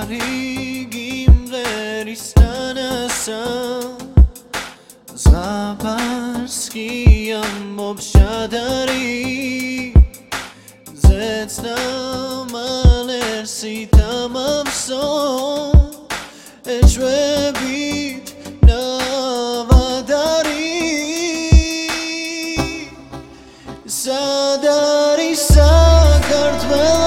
გიმღერის ანასა ზღაპარს კი ამბობს შადარი ზეცნა მალერსი თამამსო ეშვებით ნავადარი სად არის საქართველო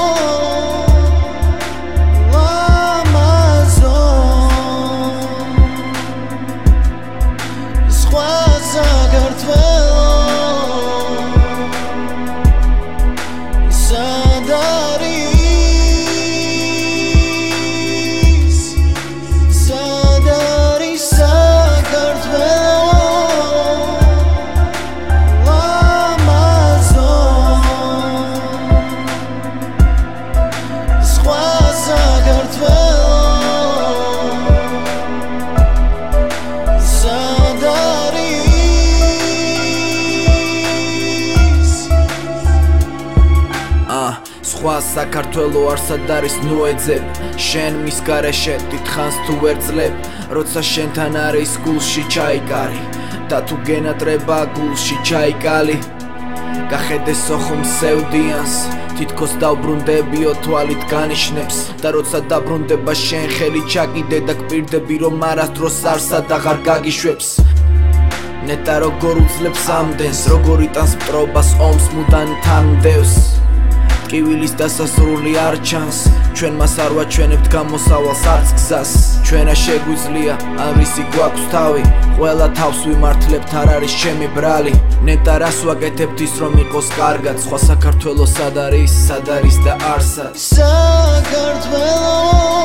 სხვა საქართველო არსად არის ნუეძებ შენ მის გარეშე დიდხანს თუ ვერ ძლებ როცა შენთან არის გულში ჩაიკარი და თუ გენატრება გულში ჩაიკალი გახედე სოხუმ სევდიანს თითქოს დავბრუნდებიო თვალით განიშნებს და როცა დაბრუნდება შენ ხელი ჩაკიდე და გპირდები რომ არასდროს არსად აღარ გაგიშვებს ნეტა როგორ უძლებს ამდენს როგორ იტანს მტრობას ომს მუდან თამდევს კივილის დასასრული არ ჩანს ჩვენ მას არ ვაჩვენებთ გამოსავალს არც გზას ჩვენა შეგვიძლია ან რისი გვაქვს თავი ყველა თავს ვიმართლებთ არ არის ჩემი ბრალი ნეტა რას ვაკეთებთ ის რომ იყოს კარგად სხვა საქართველო სად არის და არსად საქართველო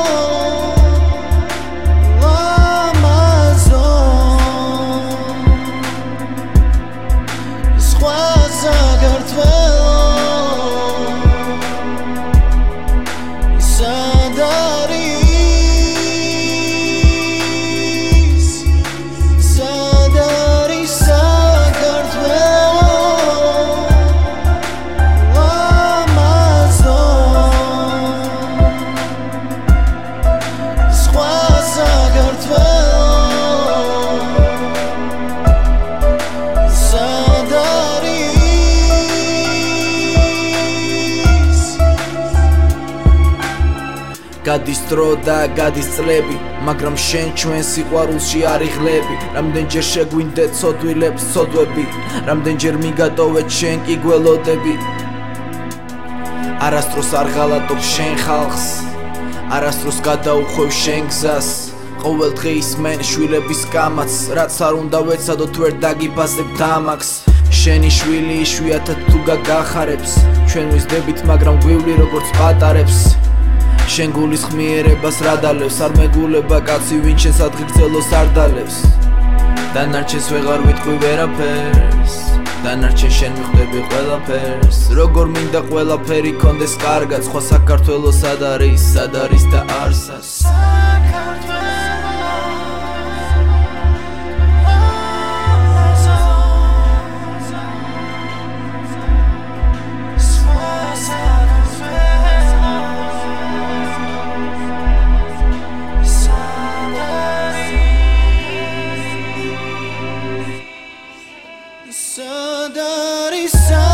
გადის დრო და გადის წლები მაგრამ შენ ჩვენ სიყვარულში არ იღლები რამდენჯერ შეგვინდეთ ცოდვილებს ცოდვები რამდენჯერ მიგატოვეთ შენ კი გველოდები არასდროს არ ღალატობ შენ ხალხს არასდროს გადაუხვევ შენ გზას ყოველდღე ისმენ შვილების კამათს რაც არ უნდა ვეცადოთ ვერ დაგიფასებთ ამაკს შენი შვილი იშვიათად თუ გაგახარებს ჩვენ ვიზდებით მაგრამ გვივლი როგორც პატარებს შენ გულის ხმიერებას რა დალევს არ მეგულება კაცი ვინ შენს ადგილგრძელოს არ დალევს დანარჩენს ვეღარ ვიტყვი ვერაფერს დანარჩენ შენ მიხვდები ყველაფერს როგორ მინდა ყველაფერი კონდეს კარგად სხვა საქართველო სად არის და არსად Sadari